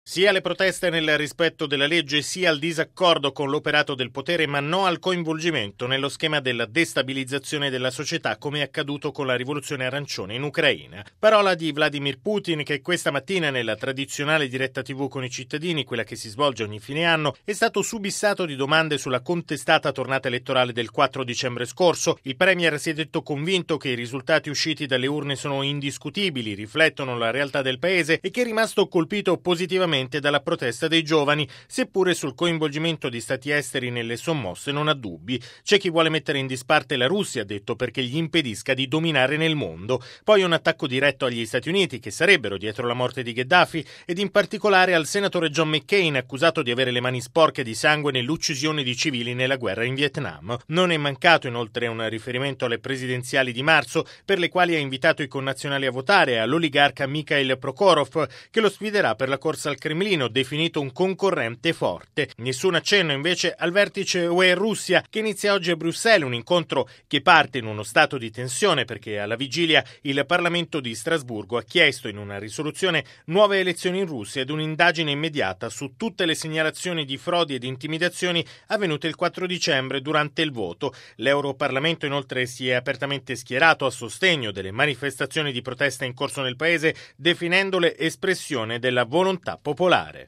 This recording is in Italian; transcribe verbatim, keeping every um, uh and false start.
Sia le proteste nel rispetto della legge sia il disaccordo con l'operato del potere, ma no al coinvolgimento nello schema della destabilizzazione della società, come è accaduto con la rivoluzione arancione in Ucraina. Parola di Vladimir Putin, che questa mattina nella tradizionale diretta tivù con i cittadini, quella che si svolge ogni fine anno, è stato subissato di domande sulla contestata tornata elettorale del quattro dicembre scorso. Il premier si è detto convinto che i risultati usciti dalle urne sono indiscutibili, riflettono la realtà del paese e che è rimasto colpito positivamente dalla protesta dei giovani, seppure sul coinvolgimento di stati esteri nelle sommosse non ha dubbi. C'è chi vuole mettere in disparte la Russia, ha detto, perché gli impedisca di dominare nel mondo. Poi un attacco diretto agli Stati Uniti, che sarebbero dietro la morte di Gheddafi, ed in particolare al senatore John McCain, accusato di avere le mani sporche di sangue nell'uccisione di civili nella guerra in Vietnam. Non è mancato inoltre un riferimento alle presidenziali di marzo, per le quali ha invitato i connazionali a votare, e all'oligarca Mikhail Prokhorov, che lo sfiderà per la corsa al Cremlino, definito un concorrente forte. Nessun accenno invece al vertice U E-Russia che inizia oggi a Bruxelles, un incontro che parte in uno stato di tensione perché alla vigilia il Parlamento di Strasburgo ha chiesto in una risoluzione nuove elezioni in Russia ed un'indagine immediata su tutte le segnalazioni di frodi ed intimidazioni avvenute il quattro dicembre durante il voto. L'Europarlamento inoltre si è apertamente schierato a sostegno delle manifestazioni di protesta in corso nel paese, definendole espressione della volontà popolare.